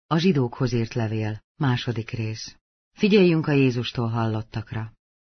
A zsidókhoz írt levél, 2. rész. Figyeljünk a Jézustól hallottakra.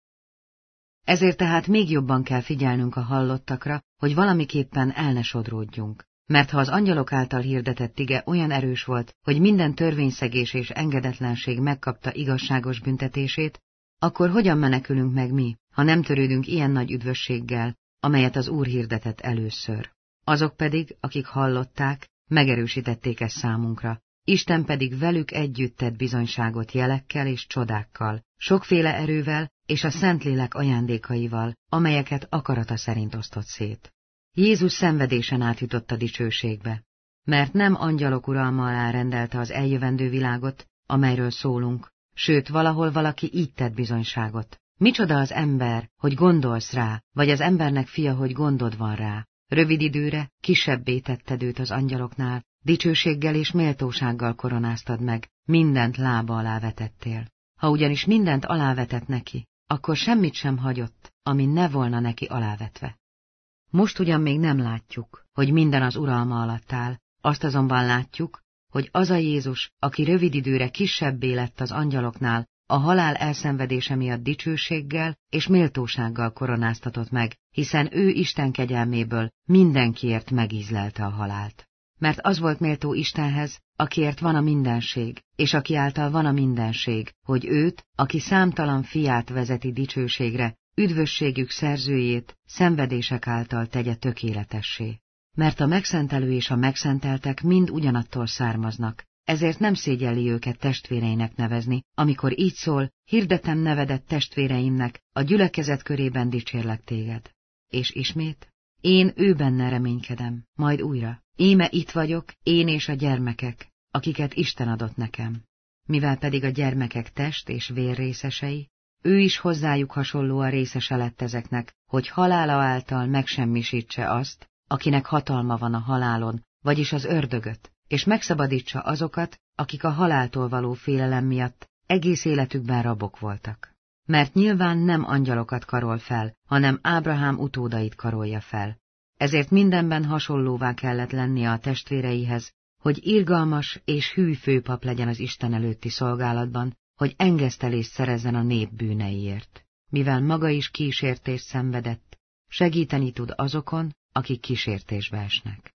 Ezért tehát még jobban kell figyelnünk a hallottakra, hogy valamiképpen el ne sodródjunk. Mert ha az angyalok által hirdetett ige olyan erős volt, hogy minden törvényszegés és engedetlenség megkapta igazságos büntetését, akkor hogyan menekülünk meg mi, ha nem törődünk ilyen nagy üdvösséggel, amelyet az Úr hirdetett először? Azok pedig, akik hallották, megerősítették ezt számunkra. Isten pedig velük együtt tett bizonyságot jelekkel és csodákkal, sokféle erővel és a Szentlélek ajándékaival, amelyeket akarata szerint osztott szét. Jézus szenvedésen átjutott a dicsőségbe, mert nem angyalok uralma alá rendelte az eljövendő világot, amelyről szólunk, sőt valahol valaki így tett bizonyságot. Micsoda az ember, hogy gondolsz rá, vagy az embernek fia, hogy gondod van rá. Rövid időre kisebbé tetted őt az angyaloknál, dicsőséggel és méltósággal koronáztad meg, mindent lába alá vetettél. Ha ugyanis mindent alávetett neki, akkor semmit sem hagyott, ami ne volna neki alávetve. Most ugyan még nem látjuk, hogy minden az uralma alatt áll, azt azonban látjuk, hogy az a Jézus, aki rövid időre kisebbé lett az angyaloknál, a halál elszenvedése miatt dicsőséggel és méltósággal koronáztatott meg, hiszen ő Isten kegyelméből mindenkiért megízlelte a halált. Mert az volt méltó Istenhez, akiért van a mindenség, és aki által van a mindenség, hogy őt, aki számtalan fiát vezeti dicsőségre, üdvösségük szerzőjét szenvedések által tegye tökéletessé. Mert a megszentelő és a megszenteltek mind ugyanattól származnak, ezért nem szégyelli őket testvéreinek nevezni, amikor így szól, hirdetem nevedet testvéreimnek, a gyülekezet körében dicsérlek téged. És ismét, én ő benne reménykedem, majd újra, íme itt vagyok, én és a gyermekek, akiket Isten adott nekem. Mivel pedig a gyermekek test és vér részesei, ő is hozzájuk hasonlóan részese lett ezeknek, hogy halála által megsemmisítse azt, akinek hatalma van a halálon, vagyis az ördögöt, és megszabadítsa azokat, akik a haláltól való félelem miatt egész életükben rabok voltak. Mert nyilván nem angyalokat karol fel, hanem Ábrahám utódait karolja fel. Ezért mindenben hasonlóvá kellett lennie a testvéreihez, hogy irgalmas és hű főpap legyen az Isten előtti szolgálatban, hogy engesztelést szerezzen a nép bűneiért. Mivel maga is kísértést szenvedett, segíteni tud azokon, akik kísértésbe esnek.